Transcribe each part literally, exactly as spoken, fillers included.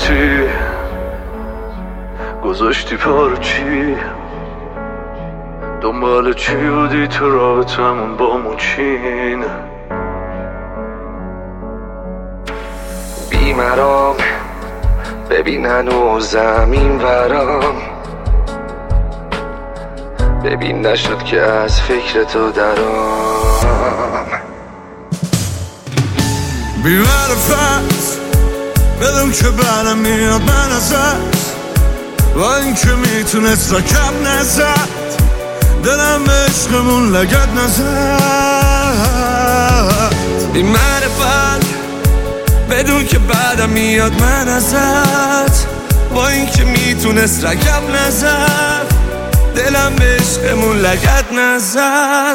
رفتی گذاشتی پارو چی دنبال چی بودی تو رابطمون با موچین بیمرام ببین هنوز زمین ورام ببین نشد که از فکر تو درام بی‌معرفت بدون که برم میاد من ازت با این که میتونست را کم نزد دلم به عشقمون لگد نزد بی‌معرفت بدون که بعدم میاد من ازت با این که میتونست رکب نزد دلم به عشقمون لگد نزد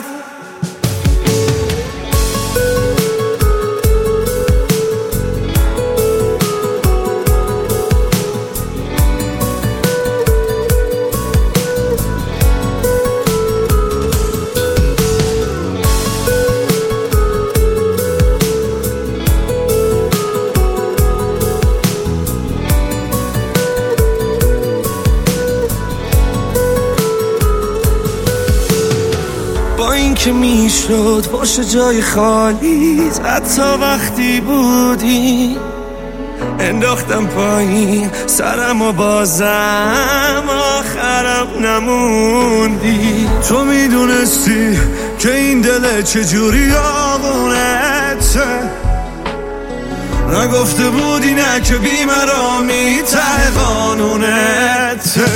با این که میشد پشت جای خالیت حتی وقتی بودی انداختم پایین سرم و بازم آخرم نموندی تو میدونستی که این دل چجوری آقونته نگفته بودی نه که بیمرامی ته قانونته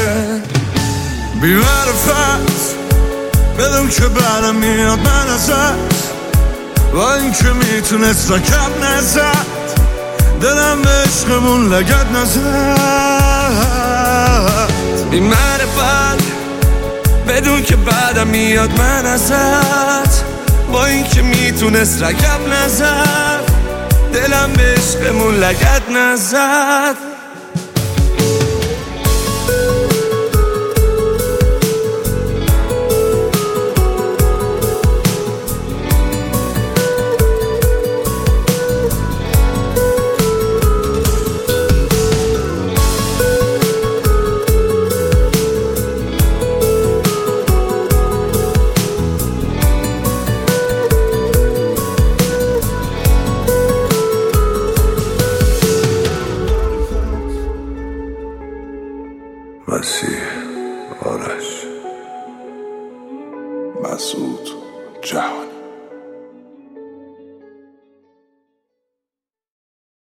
بی‌معرفت بدون که برم میاد من ازت با این که میتونست رکب نزد دلم به عشقمون لگد نزد بی‌معرفت بدون که بعدم میاد من ازت با این که میتونست رکب نزد دلم به عشقمون لگد نزد مسیح آرش مسعود جهانی.